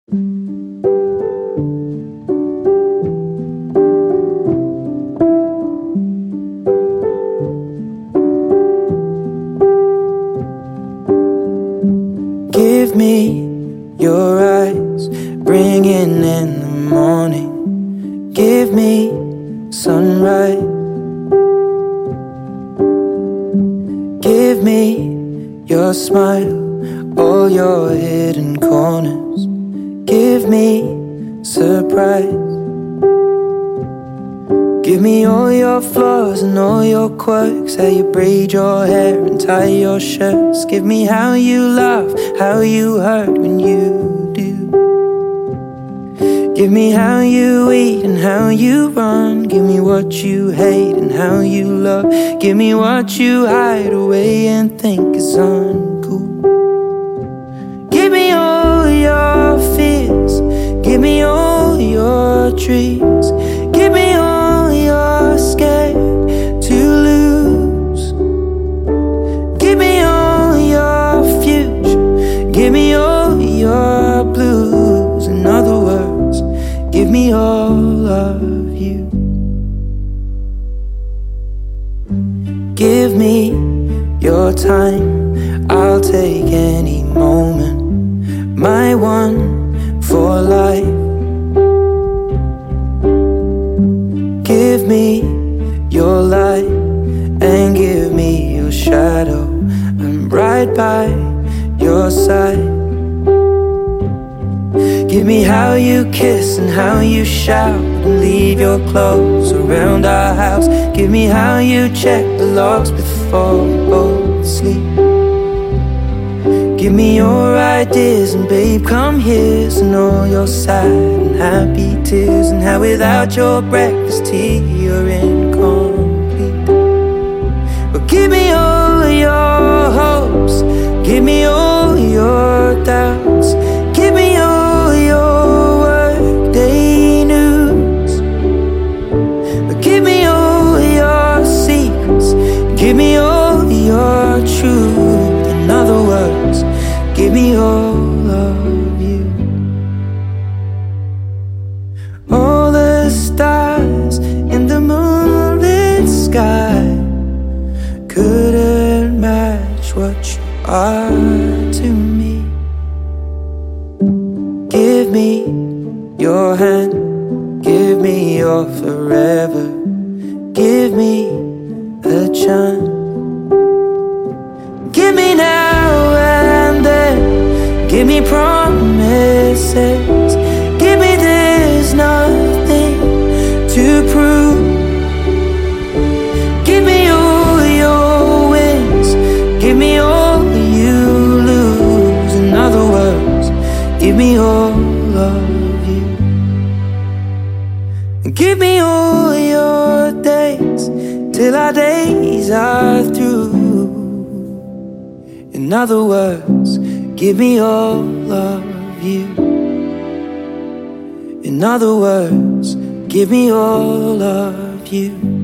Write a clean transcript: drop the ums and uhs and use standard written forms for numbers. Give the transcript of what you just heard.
Give me your eyes, bringing in the morning. Give me sunrise. Give me your smile, all your hidden corners. Give me surprise. Give me all your flaws and all your quirks, how you braid your hair and tie your shirts. Give me how you laugh, how you hurt when you do. Give me how you eat and how you run. Give me what you hate and how you love. Give me what you hide away and think is uncool. Give me all your fears. Give me all your dreams. Give me all you're scared to lose. Give me all your future. Give me all your blues. In other words, give me all of you. Give me your time, I'll take any moment. My one for life. Give me your light and give me your shadow. I'm right by your side. Give me how you kiss and how you shout and leave your clothes around our house. Give me how you check the logs before we both sleep. Give me your ideas and babe, come here's and all your sad and happy tears. And how without your breakfast tea you're incomplete. But give me all your hopes. Give me all your doubts. Give me all your workday news. But give me all your secrets. Give me all your truth. In other words, give me all of you. All the stars in the moonlit sky couldn't match what you are to me. Give me your hand, give me your forever. Give me a chance. Give me now and then. Give me promises. Give me there's nothing to prove. Give me all your wins. Give me all you lose. In other words, give me all of you. Give me all your days till our days are through. In other words, give me all of you. In other words, give me all of you.